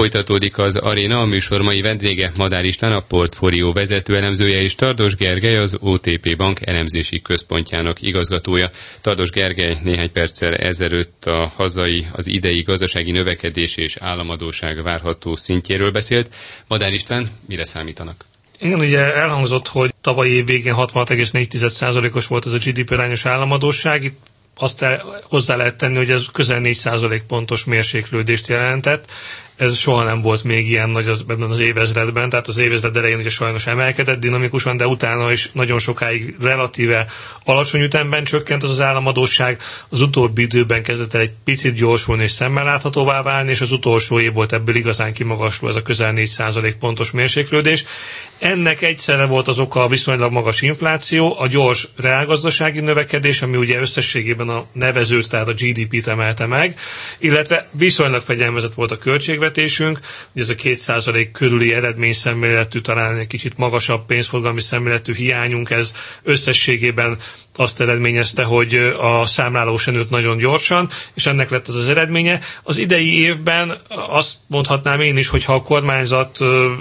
folytatódik az Aréna, a műsor mai vendége Madár István, a portfólió vezető elemzője, és Tardos Gergely, az OTP Bank elemzési központjának igazgatója. Tardos Gergely néhány perccel ezelőtt a hazai, az idei gazdasági növekedés és államadósság várható szintjéről beszélt. Madár István, mire számítanak? Igen, ugye elhangzott, hogy tavalyi év végén 66,4%-os volt ez a GDP arányos államadósság. Itt azt hozzá lehet tenni, hogy ez közel 4% pontos mérséklődést jelentett. Ez soha nem volt még ilyen nagy ebben az évezredben, tehát az évezred elején ugye sajnos emelkedett dinamikusan, de utána is nagyon sokáig relatíve alacsony ütemben csökkent az államadósság. Az utóbbi időben kezdett el egy picit gyorsulni és szemmel láthatóvá válni, és az utolsó év volt ebből igazán kimagasló ez a közel 4% pontos mérséklődés. Ennek egyszerre volt az oka a viszonylag magas infláció, a gyors reálgazdasági növekedés, ami ugye összességében a nevezőt, tehát a GDP-t emelte meg, illetve viszonylag fegyelmezett volt a költségvetésünk, ugye ez a 2% körüli eredményszemléletű, talán egy kicsit magasabb pénzforgalmi szemléletű hiányunk, ez összességében azt eredményezte, hogy a számláló se nőtt nagyon gyorsan, és ennek lett az eredménye. Az idei évben azt mondhatnám én is, hogy ha a kormányzat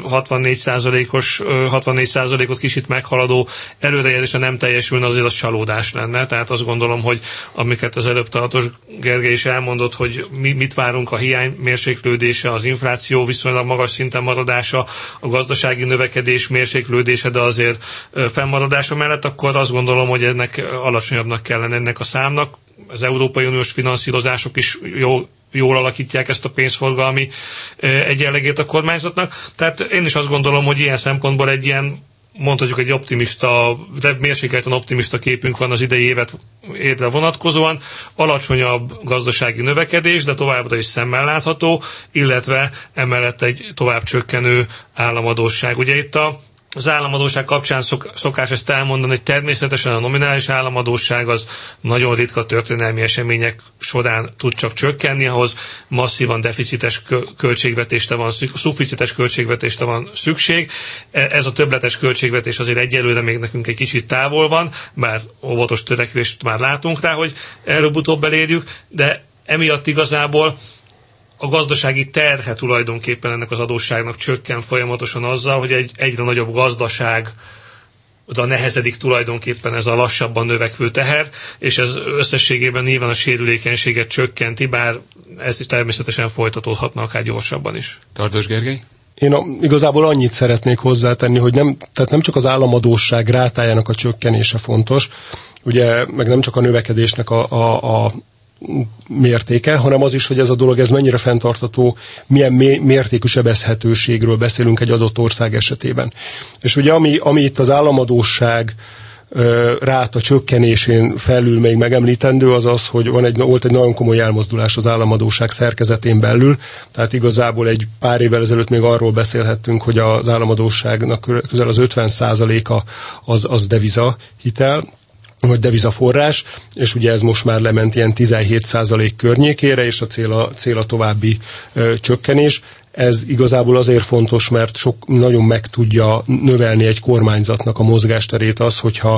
64%-ot kicsit meghaladó előrejelzése nem teljesülne, azért az csalódás lenne. Tehát azt gondolom, hogy amiket az előbb Tardos Gergely is elmondott, hogy mit várunk, a hiány mérséklődése, az infláció viszonylag magas szinten maradása, a gazdasági növekedés mérséklődése, de azért fennmaradása mellett, akkor azt gondolom, hogy ennek alacsonyabbnak kell lenni ennek a számnak. Az Európai Uniós finanszírozások is jól alakítják ezt a pénzforgalmi egyenlegét a kormányzatnak. Tehát én is azt gondolom, hogy ilyen szempontból egy ilyen, mondhatjuk, egy optimista, de mérsékelten optimista képünk van az idei évre vonatkozóan. Alacsonyabb gazdasági növekedés, de továbbra is szemmel látható, illetve emellett egy tovább csökkenő államadósság. Ugye itt az államadósság kapcsán szokás ezt elmondani, hogy természetesen a nominális államadósság az nagyon ritka történelmi események során tud csak csökkenni, ahhoz masszívan deficites költségvetésre van, szuficites költségvetésre van szükség. Ez a többletes költségvetés azért egyelőre még nekünk egy kicsit távol van, bár óvatos törekvést már látunk rá, hogy előbb-utóbb elérjük, de emiatt igazából a gazdasági terhe tulajdonképpen ennek az adósságnak csökken folyamatosan azzal, hogy egy egyre nagyobb gazdaság oda nehezedik tulajdonképpen ez a lassabban növekvő teher, és ez összességében nyilván a sérülékenységet csökkenti, bár ez is természetesen folytatódhatna akár gyorsabban is. Tardos Gergely? Én igazából annyit szeretnék hozzátenni, hogy nem csak az államadósság rátájának a csökkenése fontos, ugye, meg nem csak a növekedésnek a mértéke, hanem az is, hogy ez a dolog mennyire fenntartható, milyen mértékű sebezhetőségről beszélünk egy adott ország esetében. És ugye ami itt az államadósság ráta csökkenésén felül még megemlítendő, az az, hogy volt egy nagyon komoly elmozdulás az államadósság szerkezetén belül, tehát igazából egy pár évvel ezelőtt még arról beszélhettünk, hogy az államadósságnak közel az 50%-a az devizahitel, vagy devizaforrás, és ugye ez most már lement ilyen 17% környékére, és a cél a további csökkenés. Ez igazából azért fontos, mert nagyon meg tudja növelni egy kormányzatnak a mozgásterét az, hogyha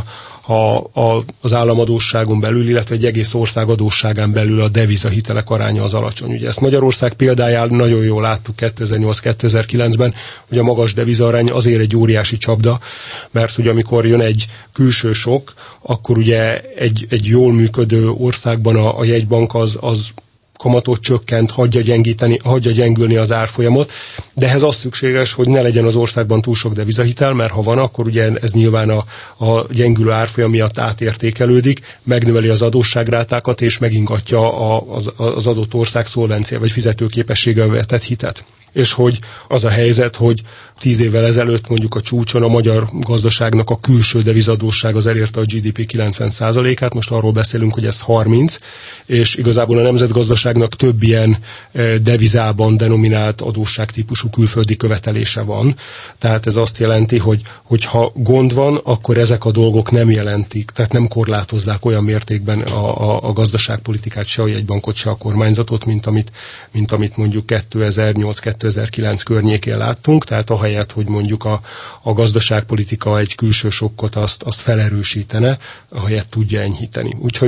az államadósságon belül, illetve egy egész ország adósságán belül a devizahitelek aránya az alacsony. Ugye ezt Magyarország példáján nagyon jól láttuk 2008-2009-ben, hogy a magas devizaarány azért egy óriási csapda, mert ugye amikor jön egy külső sok, akkor ugye egy jól működő országban a jegybank az kamatot csökkent, hagyja gyengülni az árfolyamot, de ehhez az szükséges, hogy ne legyen az országban túl sok devizahitel, mert ha van, akkor ugye ez nyilván a gyengülő árfolyam miatt átértékelődik, megnöveli az adósságrátákat, és megingatja az adott ország szolvencia vagy fizetőképességgel vetett hitet. És hogy az a helyzet, hogy 10 évvel ezelőtt mondjuk a csúcson a magyar gazdaságnak a külső devizadósság az elérte a GDP 90%-át, most arról beszélünk, hogy ez 30, és igazából a nemzetgazdaságnak több ilyen devizában denominált adósságtípusú külföldi követelése van. Tehát ez azt jelenti, hogy ha gond van, akkor ezek a dolgok nem jelentik, tehát nem korlátozzák olyan mértékben a gazdaságpolitikát, se a jegybankot, se a kormányzatot, mint amit mondjuk 2008-2009 környékén láttunk, tehát ahelyett, hogy mondjuk a gazdaságpolitika egy külső sokkot azt felerősítene, ahelyett tudja enyhíteni. Úgyhogy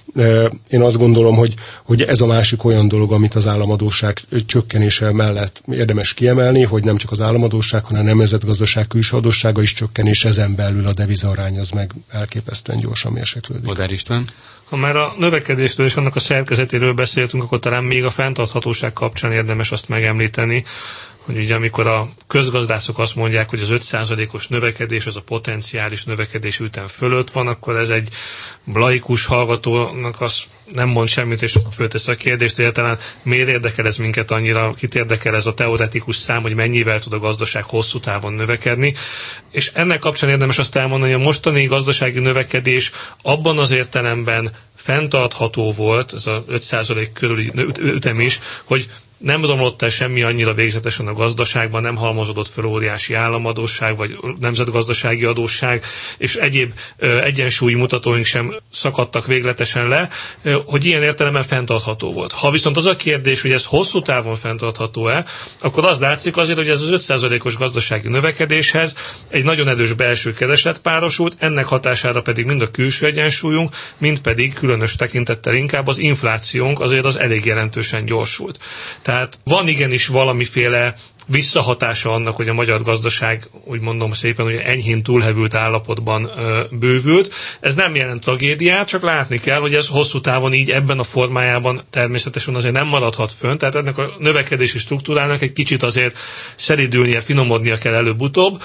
én azt gondolom, hogy ez a másik olyan dolog, amit az államadósság csökkenése mellett érdemes kiemelni, hogy nem csak az államadósság, hanem a nemzetgazdaság külső adóssága is csökken, és ezen belül a devizarány az meg elképesztően gyorsan mérséklődik. Madár István? Ha már a növekedésről és annak a szerkezetéről beszéltünk, akkor talán még a fenntarthatóság kapcsán érdemes azt megemlíteni, hogy ugye amikor a közgazdászok azt mondják, hogy az 5%-os növekedés az a potenciális növekedés ütem fölött van, akkor ez egy laikus hallgatónak az nem mond semmit, és föltesz a kérdést, hogy egyáltalán miért érdekel ez minket annyira, kit érdekel ez a teoretikus szám, hogy mennyivel tud a gazdaság hosszú távon növekedni. És ennek kapcsán érdemes azt elmondani, hogy a mostani gazdasági növekedés abban az értelemben fenntartható volt, ez a 5% körüli ütem is, hogy nem romlott el semmi annyira végzetesen a gazdaságban, nem halmozódott fel óriási államadósság, vagy nemzetgazdasági adósság, és egyéb egyensúlyi mutatóink sem szakadtak végletesen le, hogy ilyen értelemben fenntartható volt. Ha viszont az a kérdés, hogy ez hosszú távon fenntartható-e, akkor az látszik azért, hogy ez az 5%-os gazdasági növekedéshez egy nagyon erős belső kereslet párosult, ennek hatására pedig mind a külső egyensúlyunk, mind pedig különös tekintettel inkább az inflációnk azért az elég jelentősen gyorsult. Tehát van igenis valamiféle visszahatása annak, hogy a magyar gazdaság, úgy mondom szépen, hogy enyhén túlhevült állapotban bővült. Ez nem jelent tragédiát, csak látni kell, hogy ez hosszú távon így ebben a formájában természetesen azért nem maradhat fönn, tehát ennek a növekedési struktúrának egy kicsit azért szeridülnie, finomodnia kell előbb-utóbb.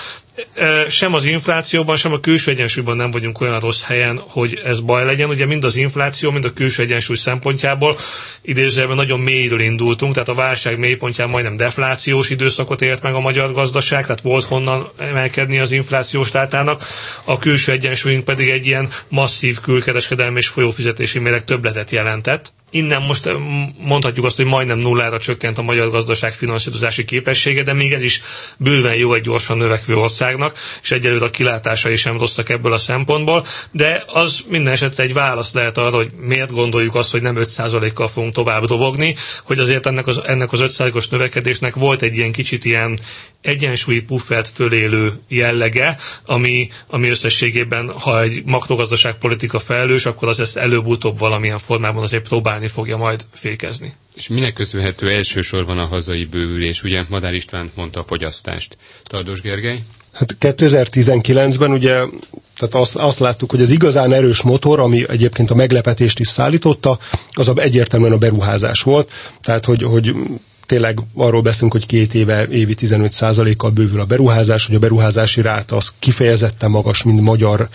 Sem az inflációban, sem a külső egyensúlyban nem vagyunk olyan rossz helyen, hogy ez baj legyen. Ugye mind az infláció, mind a külső egyensúly szempontjából idézőjelben nagyon mélyről indultunk, tehát a válság mélypontján majdnem deflációs időszakot élt meg a magyar gazdaság, tehát volt honnan emelkedni az inflációs rátának. A külső egyensúlyunk pedig egy ilyen masszív külkereskedelmi és folyófizetési mérleg többletet jelentett. Innen most mondhatjuk azt, hogy majdnem nullára csökkent a magyar gazdaság finanszírozási képessége, de még ez is bőven jó egy gyorsan növekvő országnak, és egyelőre a kilátásai sem rosszak ebből a szempontból, de az minden esetre egy válasz lehet arra, hogy miért gondoljuk azt, hogy nem 5%-kal fogunk tovább dobogni, hogy azért ennek az 5%-os növekedésnek volt egy ilyen kicsit ilyen egyensúlyi puffert fölélő jellege, ami összességében, ha egy makrogazdaságpolitika felelős, akkor az ezt előbb-utóbb valamilyen formában azért próbálni fogja majd fékezni. És minek köszönhető elsősorban a hazai bővülés? Ugye Madár István mondta a fogyasztást. Tardos Gergely? Hát 2019-ben ugye tehát azt láttuk, hogy az igazán erős motor, ami egyébként a meglepetést is szállította, az egyértelműen a beruházás volt. Tehát, hogy tényleg arról beszélünk, hogy 2 éve évi 15%-kal bővül a beruházás, hogy a beruházási ráta az kifejezetten magas, mind magyar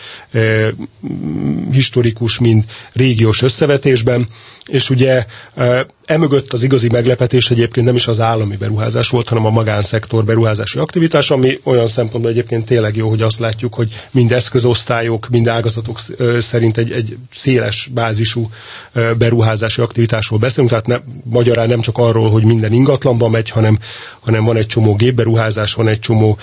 historikus, mind régiós összevetésben, és ugye emögött az igazi meglepetés egyébként nem is az állami beruházás volt, hanem a magánszektor beruházási aktivitás, ami olyan szempontból egyébként tényleg jó, hogy azt látjuk, hogy mind eszközosztályok, mind ágazatok szerint egy széles bázisú beruházási aktivitásról beszélünk, tehát magyarán nem csak arról, hogy minden ingatlanba megy, hanem van egy csomó gépberuházás, van egy csomó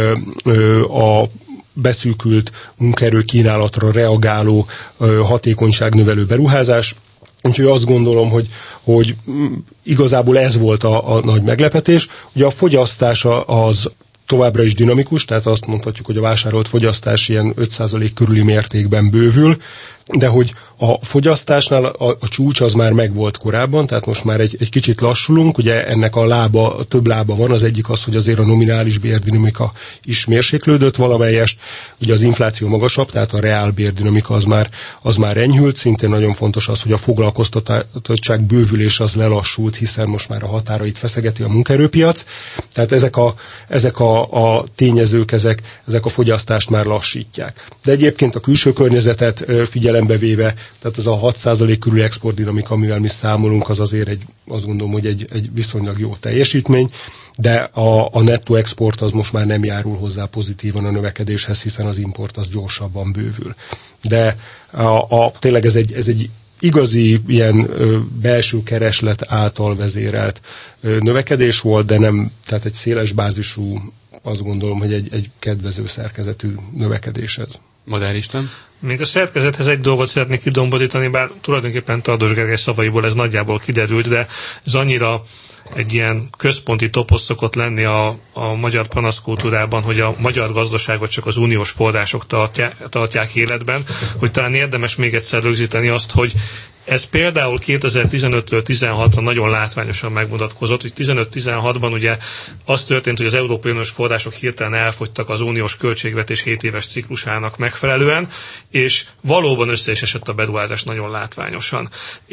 a beszűkült munkaerő kínálatra reagáló hatékonyságnövelő beruházás. Úgyhogy azt gondolom, hogy igazából ez volt a nagy meglepetés. Ugye a fogyasztás az továbbra is dinamikus, tehát azt mondhatjuk, hogy a vásárolt fogyasztás ilyen 5% körüli mértékben bővül, de hogy a fogyasztásnál a csúcs az már megvolt korábban, tehát most már egy kicsit lassulunk, ugye ennek több lába van, az egyik az, hogy azért a nominális bérdinamika is mérséklődött valamelyest, ugye az infláció magasabb, tehát a reál bérdinamika az már enyhült, szintén nagyon fontos az, hogy a foglalkoztatottság bővülés az lelassult, hiszen most már a határait feszegeti a munkaerőpiac, tehát ezek a tényezők, ezek a fogyasztást már lassítják. De egyébként a külső környezetet figyelembe véve, tehát ez a 6% körüli exportdinamika, amivel mi számolunk, az azért azt gondolom, hogy egy viszonylag jó teljesítmény, de a nettó export az most már nem járul hozzá pozitívan a növekedéshez, hiszen az import az gyorsabban bővül. De tényleg ez egy igazi ilyen belső kereslet által vezérelt növekedés volt, de nem, tehát egy széles bázisú, azt gondolom, hogy egy kedvező szerkezetű növekedés ez. Madár István? Még a szerkezethez egy dolgot szeretnék kidomborítani, bár tulajdonképpen Tardos Gergely szavaiból ez nagyjából kiderült, de ez annyira egy ilyen központi toposz szokott lenni a magyar panaszkultúrában, hogy a magyar gazdaságot csak az uniós források tartják életben, hogy talán érdemes még egyszer rögzíteni azt, hogy Ez például 2015-től 16-ra nagyon látványosan megmutatkozott, hogy 15-16-ban ugye az történt, hogy az Európai Uniós források hirtelen elfogytak az uniós költségvetés 7 éves ciklusának megfelelően, és valóban össze is esett a beruházás nagyon látványosan.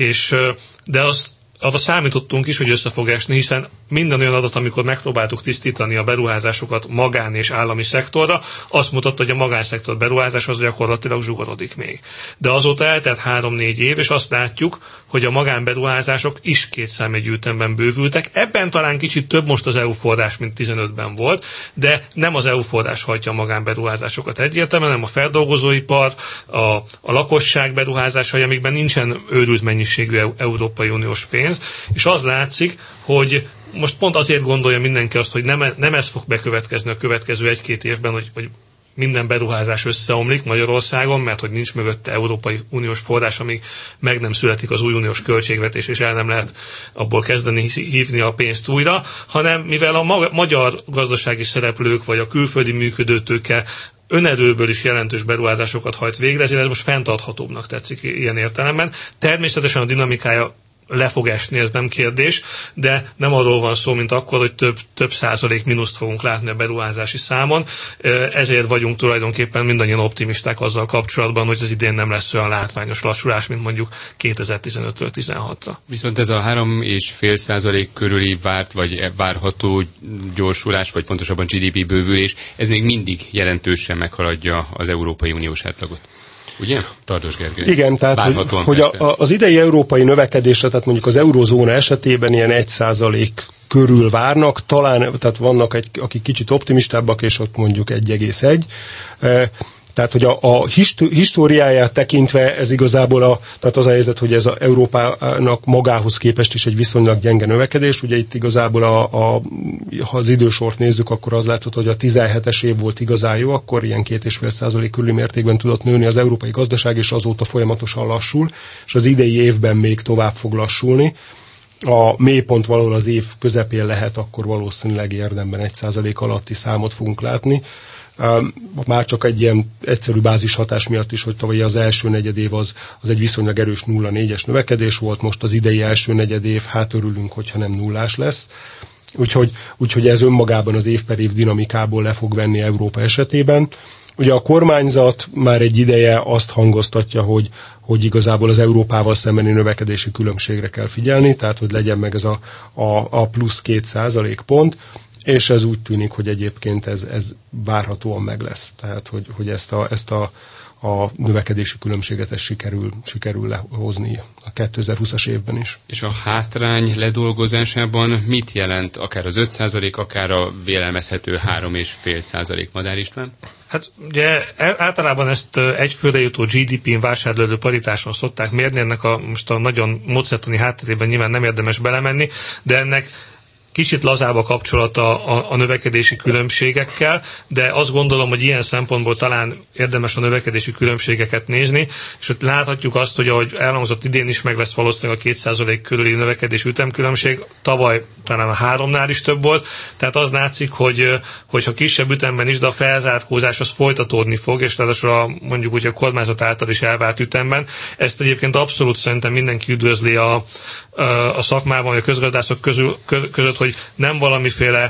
De arra számítottunk is, hogy össze fog esni, hiszen minden olyan adat, amikor megpróbáltuk tisztítani a beruházásokat magán és állami szektorra, azt mutatta, hogy a magánszektor beruházás az gyakorlatilag zsugorodik még. De azóta eltelt 3-4 év, és azt látjuk, hogy a magánberuházások is 2 számjegyű ütemben bővültek. Ebben talán kicsit több most az EU forrás, mint 15-ben volt, de nem az EU forrás hajtja a magánberuházásokat egyértelműen, hanem a feldolgozóipar, a lakosság beruházásai, amikben nincsen őrült mennyiségű Európai Uniós pénz, és az látszik, hogy most pont azért gondolja mindenki azt, hogy nem ez fog bekövetkezni a következő 1-2 évben, hogy minden beruházás összeomlik Magyarországon, mert hogy nincs mögötte Európai Uniós forrás, amíg meg nem születik az új uniós költségvetés, és el nem lehet abból kezdeni hívni a pénzt újra, hanem mivel a magyar gazdasági szereplők, vagy a külföldi működőtőke önerőből is jelentős beruházásokat hajt végre, ezért ez most fenntarthatóbbnak tetszik ilyen értelemben. Természetesen a dinamikája le fog esni, ez nem kérdés, de nem arról van szó, mint akkor, hogy több százalék mínuszt fogunk látni a beruházási számon. Ezért vagyunk tulajdonképpen mindannyian optimisták azzal kapcsolatban, hogy az idén nem lesz olyan látványos lassulás, mint mondjuk 2015-től 16-ra. Viszont ez a 3,5% körüli várt, vagy várható gyorsulás, vagy pontosabban GDP bővülés, ez még mindig jelentősen meghaladja az Európai Uniós átlagot. Ugye? Tardos Gergely. Igen, tehát hogy az idei európai növekedésre, tehát mondjuk az eurózóna esetében ilyen 1% körül várnak, talán, tehát vannak akik kicsit optimistábbak, és ott mondjuk 1,1. Tehát, hogy a históriáját tekintve ez igazából tehát az a helyzet, hogy ez Európának magához képest is egy viszonylag gyenge növekedés. Ugye itt igazából ha az idősort nézzük, akkor az látszott, hogy a 17-es év volt igazán jó, akkor ilyen 2,5% körüli mértékben tudott nőni az európai gazdaság, és azóta folyamatosan lassul, és az idei évben még tovább fog lassulni. A mélypont valahol az év közepén lehet, akkor valószínűleg érdemben 1% alatti számot fogunk látni. Már csak egy ilyen egyszerű bázishatás miatt is, hogy tavaly az első negyedév az egy viszonylag erős 0,4-es növekedés volt, most az idei első negyedév, hát örülünk, hogyha nem nullás lesz. Úgyhogy ez önmagában az év per év dinamikából le fog venni Európa esetében. Ugye a kormányzat már egy ideje azt hangoztatja, hogy igazából az Európával szembeni növekedési különbségre kell figyelni, tehát hogy legyen meg ez a plusz 2% pont, és ez úgy tűnik, hogy egyébként ez várhatóan meg lesz. Tehát, hogy ezt a növekedési különbséget ezt sikerül lehozni a 2020-as évben is. És a hátrány ledolgozásában mit jelent akár az 5%, akár a vélelmezhető 3,5% Madár István? Hát ugye általában ezt egyfőre jutó GDP-n vásárlóerő paritáson szokták mérni, ennek most a nagyon módszertani hátterében nyilván nem érdemes belemenni, de ennek kicsit lazább a kapcsolata a növekedési különbségekkel, de azt gondolom, hogy ilyen szempontból talán érdemes a növekedési különbségeket nézni, és ott láthatjuk azt, hogy ahogy elhangzott, idén is meg lesz valószínűleg a 2% körüli növekedési ütemkülönbség, tavaly talán a 3-nál is több volt, tehát az látszik, hogyha kisebb ütemben is, de a felzárkózás az folytatódni fog, és ráadásul mondjuk úgy a kormányzat által is elvárt ütemben. Ezt egyébként abszolút szerintem mindenki üdvözli a szakmában, vagy a közgazdászok között, hogy nem valamiféle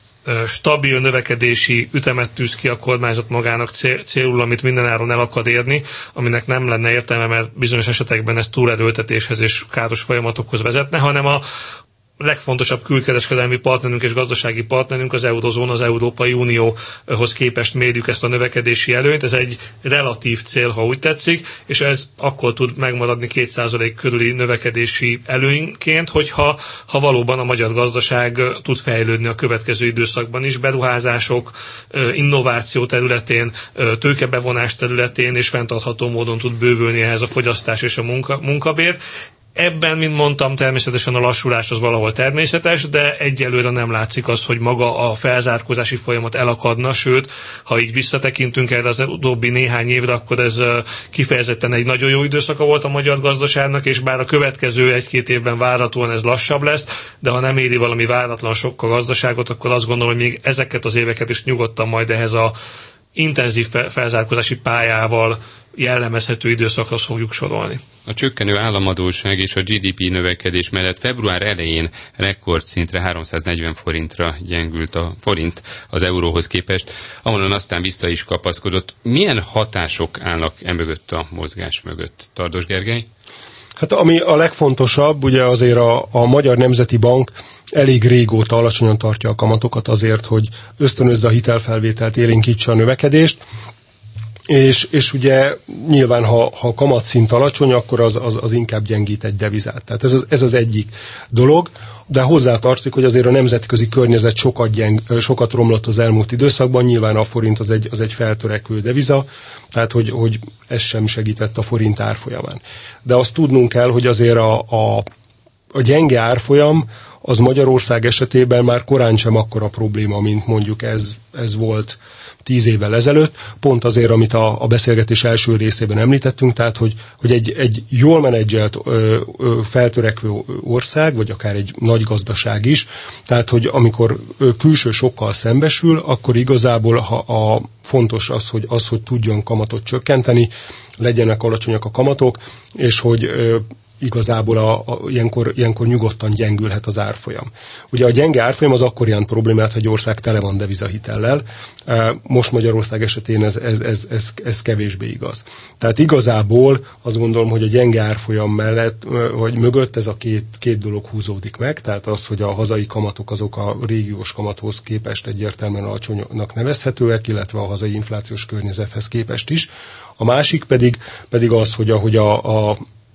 stabil növekedési ütemet tűz ki a kormányzat magának célul, amit mindenáron el akar érni, aminek nem lenne értelme, mert bizonyos esetekben ez túlerőltetéshez és káros folyamatokhoz vezetne, hanem a legfontosabb külkereskedelmi partnerünk és gazdasági partnerünk az eurozóna, az Európai Unióhoz képest mérjük ezt a növekedési előnyt. Ez egy relatív cél, ha úgy tetszik, és ez akkor tud megmaradni 2% körüli növekedési előnyként, hogyha valóban a magyar gazdaság tud fejlődni a következő időszakban is, beruházások, innováció területén, tőkebevonás területén, és fenntartható módon tud bővülni ehhez a fogyasztás és a munkabér. Ebben, mint mondtam, természetesen a lassulás az valahol természetes, de egyelőre nem látszik az, hogy maga a felzárkózási folyamat elakadna, sőt, ha így visszatekintünk erre az utóbbi néhány évre, akkor ez kifejezetten egy nagyon jó időszaka volt a magyar gazdaságnak, és bár a következő 1-2 évben várhatóan ez lassabb lesz, de ha nem éri valami váratlan sokk a gazdaságot, akkor azt gondolom, hogy még ezeket az éveket is nyugodtan majd ehhez a intenzív felzárkózási pályával jellemezhető időszakhoz fogjuk sorolni. A csökkenő államadósság és a GDP növekedés mellett február elején rekordszintre 340 forintra gyengült a forint az euróhoz képest, ahonnan aztán vissza is kapaszkodott. Milyen hatások állnak emögött a mozgás mögött? Tardos Gergely? Hát ami a legfontosabb, ugye azért a Magyar Nemzeti Bank elég régóta alacsonyan tartja a kamatokat azért, hogy ösztönözze a hitelfelvételt, élénkítse a növekedést, és ugye nyilván, ha a kamatszint alacsony, akkor az inkább gyengít egy devizát. Tehát ez az egyik dolog, de hozzátartozik, hogy azért a nemzetközi környezet sokat romlott az elmúlt időszakban, nyilván a forint az egy feltörekvő deviza, tehát hogy ez sem segített a forint árfolyamán. De azt tudnunk kell, hogy azért a gyenge árfolyam az Magyarország esetében már korán sem akkora probléma, mint mondjuk ez volt 10 évvel ezelőtt, pont azért, amit a beszélgetés első részében említettünk, tehát, hogy egy jól menedzselt feltörekvő ország, vagy akár egy nagy gazdaság is, tehát, hogy amikor külső sokkal szembesül, akkor igazából fontos az, hogy tudjon kamatot csökkenteni, legyenek alacsonyak a kamatok, és hogy igazából ilyenkor nyugodtan gyengülhet az árfolyam. Ugye a gyenge árfolyam az akkor jelent problémát, hogy ország tele van devizahitellel. Most Magyarország esetén ez kevésbé igaz. Tehát igazából azt gondolom, hogy a gyenge árfolyam mellett, vagy mögött ez a két dolog húzódik meg, tehát az, hogy a hazai kamatok azok a régiós kamathoz képest egyértelműen alacsonynak nevezhetőek, illetve a hazai inflációs környezethez képest is. A másik pedig az, hogy ahogy a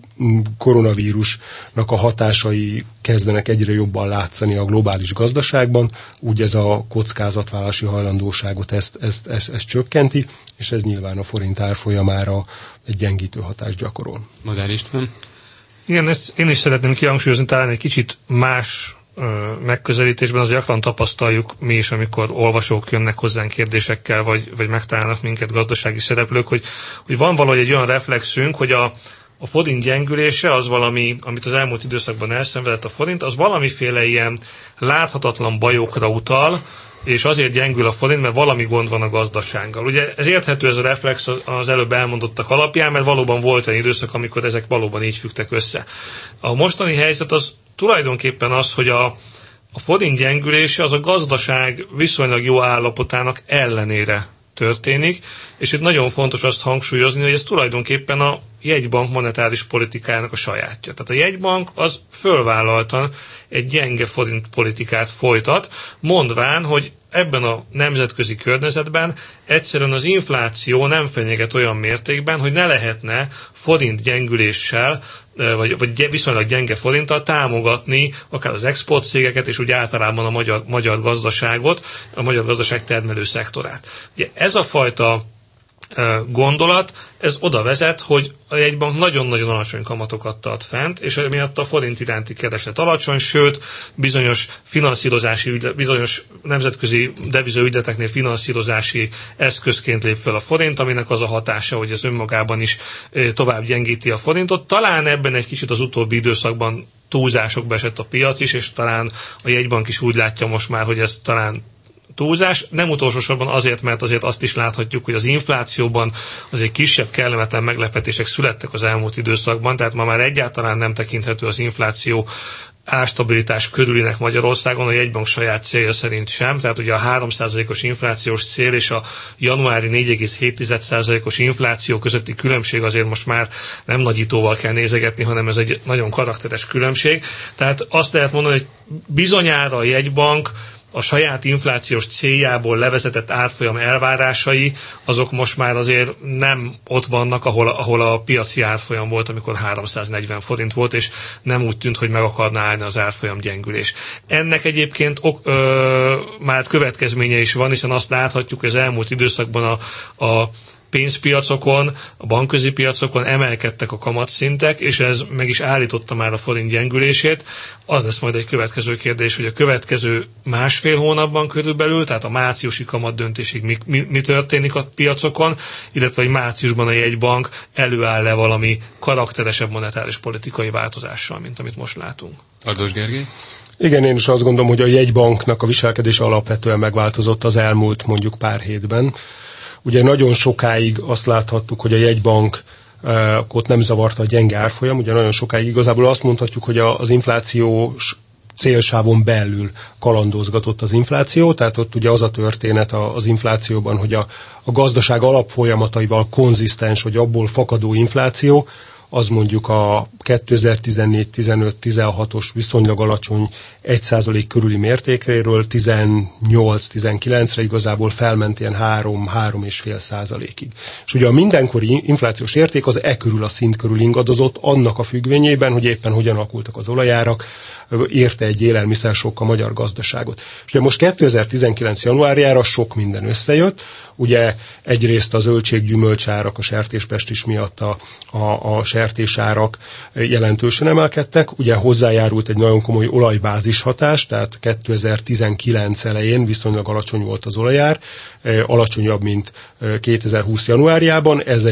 koronavírusnak a hatásai kezdenek egyre jobban látszani a globális gazdaságban, úgy ez a kockázatvállalási hajlandóságot ezt csökkenti, és ez nyilván a forint árfolyamára egy gyengítő hatást gyakorol. Madár István? Igen, ezt én is szeretném kihangsúlyozni, talán egy kicsit más megközelítésben, az gyakran tapasztaljuk mi is, amikor olvasók jönnek hozzánk kérdésekkel, vagy megtalálnak minket gazdasági szereplők, hogy van valahogy egy olyan reflexünk, hogy a forint gyengülése az valami, amit az elmúlt időszakban elszenvedett a forint, az valamiféle ilyen láthatatlan bajokra utal, és azért gyengül a forint, mert valami gond van a gazdasággal. Ugye ez érthető ez a reflex az előbb elmondottak alapján, mert valóban volt egy időszak, amikor ezek valóban így függtek össze. A mostani helyzet az tulajdonképpen az, hogy a forint gyengülése az a gazdaság viszonylag jó állapotának ellenére történik, és itt nagyon fontos azt hangsúlyozni, hogy ez tulajdonképpen a jegybank monetáris politikájának a sajátja. Tehát a jegybank az fölvállaltan egy gyenge forint politikát folytat, mondván, hogy ebben a nemzetközi környezetben egyszerűen az infláció nem fenyeget olyan mértékben, hogy ne lehetne forint gyengüléssel, vagy viszonylag gyenge forinttal támogatni akár az exportcégeket, és úgy általában a magyar gazdaságot, a magyar gazdaság termelő szektorát. Ugye ez a fajta gondolat, ez oda vezet, hogy a jegybank nagyon-nagyon alacsony kamatokat tart fent, és emiatt a forint iránti kereslet alacsony, sőt, bizonyos nemzetközi devizaügyleteknél finanszírozási eszközként lép fel a forint, aminek az a hatása, hogy ez önmagában is tovább gyengíti a forintot. Talán ebben egy kicsit az utóbbi időszakban túlzásokba esett a piac is, és talán a jegybank is úgy látja most már, hogy ez talán túlzás, nem utolsó sorban azért, mert azért azt is láthatjuk, hogy az inflációban azért kisebb kellemetlen meglepetések születtek az elmúlt időszakban, tehát ma már egyáltalán nem tekinthető az infláció árstabilitás körülinek Magyarországon, a jegybank saját célja szerint sem, tehát ugye a 3%-os inflációs cél és a januári 4,7%-os infláció közötti különbség azért most már nem nagyítóval kell nézegetni, hanem ez egy nagyon karakteres különbség. Tehát azt lehet mondani, hogy bizonyára a jegybank a saját inflációs céljából levezetett árfolyam elvárásai, azok most már azért nem ott vannak, ahol a piaci árfolyam volt, amikor 340 forint volt, és nem úgy tűnt, hogy meg akarná állni az árfolyam gyengülés. Ennek egyébként már következménye is van, hiszen azt láthatjuk, hogy az elmúlt időszakban a pénzpiacokon, a bankközi piacokon emelkedtek a kamatszintek, és ez meg is állította már a forint gyengülését. Az lesz majd egy következő kérdés, hogy a következő másfél hónapban körülbelül, tehát a márciusi kamatdöntésig mi történik a piacokon, illetve hogy márciusban a jegybank előáll-e valami karakteresebb monetáris politikai változással, mint amit most látunk. Tardos Gergely? Igen, én is azt gondolom, hogy a jegybanknak a viselkedése alapvetően megváltozott az elmúlt mondjuk pár hétben. Ugye nagyon sokáig azt láthattuk, hogy a jegybank ott nem zavarta a gyenge árfolyam, ugye nagyon sokáig igazából azt mondhatjuk, hogy az inflációs célsávon belül kalandozgatott az infláció, tehát ott ugye az a történet az inflációban, hogy a gazdaság alapfolyamataival konzisztens, hogy abból fakadó infláció, az mondjuk a 2014-15-16-os viszonylag alacsony 1% körüli mértékréről 18-19-re igazából felment ilyen 3-3,5%-ig. És ugye a mindenkori inflációs érték az körül a szint körül ingadozott, annak a függvényében, hogy éppen hogyan alakultak az olajárak, érte egy élelmiszersokk a magyar gazdaságot. És ugye most 2019. januárjára sok minden összejött, ugye egyrészt a zöldség-gyümölcsárak, a sertéspestis miatt a sertésárak jelentősen emelkedtek, ugye hozzájárult egy nagyon komoly olajbázis hatás, tehát 2019 elején viszonylag alacsony volt az olajár, alacsonyabb, mint 2020 januárjában, ez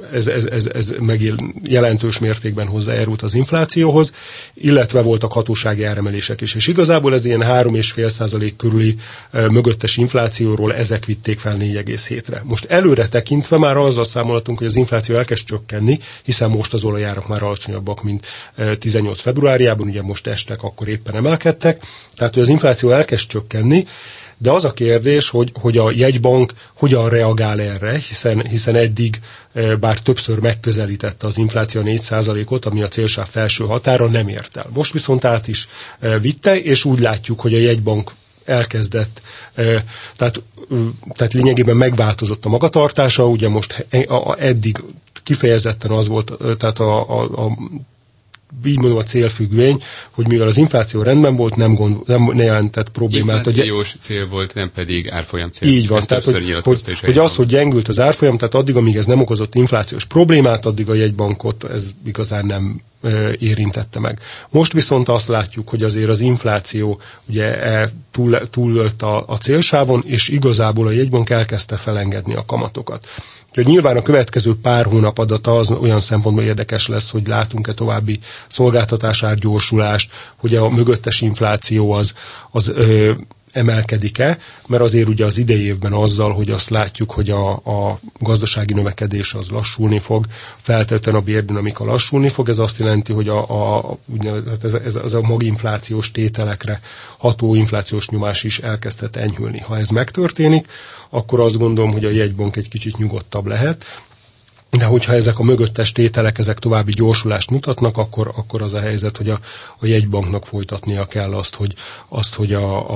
jelentős mértékben hozzájárult az inflációhoz, illetve voltak hatósági áremelések is. És igazából ez ilyen 3,5% körüli mögöttes inflációról ezek vitték fel 4,7-re. Most előre tekintve már azzal számolhatunk, hogy az infláció elkezd csökkenni, hiszen most az olajárak már alacsonyabbak, mint 18 februárjában, ugye most estek, akkor éppen emelkedtek, tehát hogy az infláció elkezd csökkenni, de az a kérdés, hogy a jegybank hogyan reagál erre, hiszen eddig bár többször megközelítette az infláció 4%-ot, ami a célsáv felső határa, nem ért el. Most viszont át is vitte, és úgy látjuk, hogy a jegybank elkezdett, tehát lényegében megváltozott a magatartása, ugye most eddig kifejezetten az volt, tehát így mondom a célfüggvény, hogy mivel az infláció rendben volt, nem jelentett problémát. Inflációs cél volt, nem pedig árfolyam cél. Így van, tehát hogy az, hogy gyengült az árfolyam, tehát addig, amíg ez nem okozott inflációs problémát, addig a jegybankot ez igazán nem érintette meg. Most viszont azt látjuk, hogy azért az infláció ugye túllőtt a célsávon, és igazából a jegybank elkezdte felengedni a kamatokat. Úgyhogy nyilván a következő pár hónap adata az olyan szempontból érdekes lesz, hogy látunk-e további szolgáltatásár gyorsulást, hogy a mögöttes infláció az emelkedik-e, mert azért ugye az idei évben azzal, hogy azt látjuk, hogy a gazdasági növekedés az lassulni fog, feltétlenül a bérdinamika lassulni fog, ez azt jelenti, hogy ez a maginflációs tételekre ható inflációs nyomás is elkezdhet enyhülni. Ha ez megtörténik, akkor azt gondolom, hogy a jegybank egy kicsit nyugodtabb lehet, de hogyha ezek a mögöttes tételek, ezek további gyorsulást mutatnak, akkor az a helyzet, hogy a jegybanknak folytatnia kell azt, hogy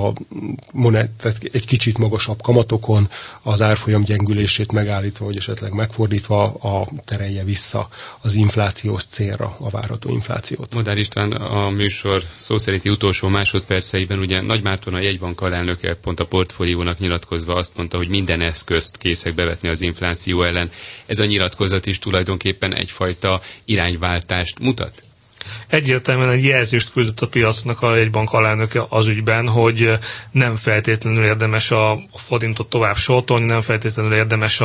tehát egy kicsit magasabb kamatokon az árfolyam gyengülését megállítva, vagy esetleg megfordítva terelje vissza az inflációs célra a várható inflációt. Madár István, a műsor szó szerinti utolsó másodperceiben ugye Nagy Márton, a jegybank alelnöke pont a portfóliónak nyilatkozva azt mondta, hogy minden eszközt készek bevetni az infláció ellen. Ez a nyilatkozat is tulajdonképpen egyfajta irányváltást mutat? Egyértelműen egy jelzést küldött a piacnak a jegybank alelnöke az ügyben, hogy nem feltétlenül érdemes a forintot tovább sortolni, nem feltétlenül érdemes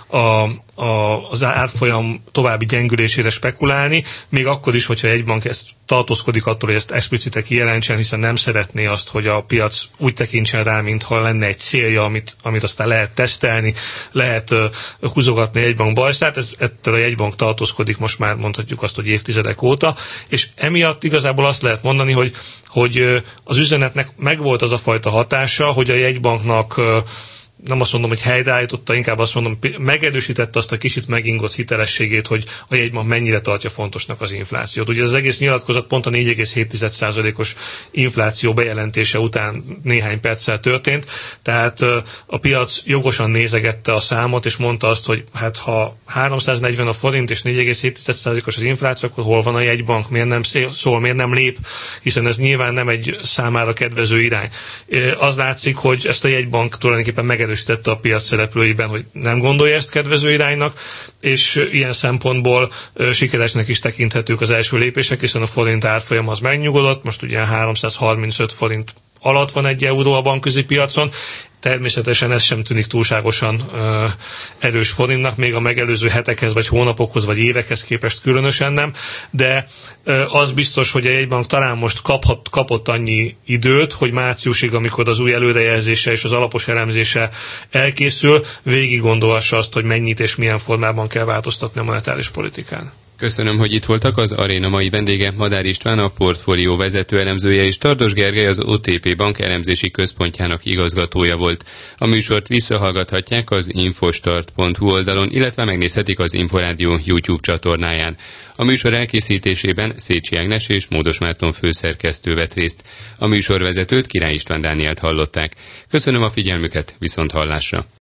az árfolyam további gyengülésére spekulálni, még akkor is, hogyha egy bank ezt tartózkodik attól, hogy ezt explicite kijelentsen, hiszen nem szeretné azt, hogy a piac úgy tekintsen rá, mintha lenne egy célja, amit aztán lehet tesztelni, lehet húzogatni egy bank bajszát. Ettől a jegybank tartózkodik most már, mondhatjuk azt, hogy évtizedek óta, és emiatt igazából azt lehet mondani, hogy az üzenetnek megvolt az a fajta hatása, hogy a jegybanknak nem azt mondom, hogy helyreállította, inkább azt mondom, megerősítette azt a kicsit megingott hitelességét, hogy a jegybank mennyire tartja fontosnak az inflációt. Ugye az egész nyilatkozat pont a 4,7%-os infláció bejelentése után néhány perccel történt, tehát a piac jogosan nézegette a számot, és mondta azt, hogy hát ha 340 a forint és 4,7%-os az infláció, akkor hol van a jegybank, miért nem szól, miért nem lép, hiszen ez nyilván nem egy számára kedvező irány. Az látszik, hogy ezt a jegybank tulajdonképpen megerősítette a piac szereplőiben, hogy nem gondolja ezt kedvező iránynak, és ilyen szempontból sikeresnek is tekinthetők az első lépések, hiszen a forint árfolyam az megnyugodott, most ugye 335 forint alatt van 1 euró a bankközi piacon. Természetesen ez sem tűnik túlságosan erős forintnak, még a megelőző hetekhez, vagy hónapokhoz, vagy évekhez képest különösen nem, de az biztos, hogy a jegybank talán most kapott annyi időt, hogy márciusig, amikor az új előrejelzése és az alapos elemzése elkészül, végig gondolhassa azt, hogy mennyit és milyen formában kell változtatni a monetáris politikán. Köszönöm, hogy itt voltak. Az Aréna mai vendége Madár István, a portfólió vezető elemzője, és Tardos Gergely, az OTP Bank elemzési központjának igazgatója volt. A műsort visszahallgathatják az infostart.hu oldalon, illetve megnézhetik az Inforádió YouTube csatornáján. A műsor elkészítésében Szécsi Ágnes és Módos Márton főszerkesztő vett részt. A műsorvezetőt, Király István Dánielt hallották. Köszönöm a figyelmüket, viszont hallásra!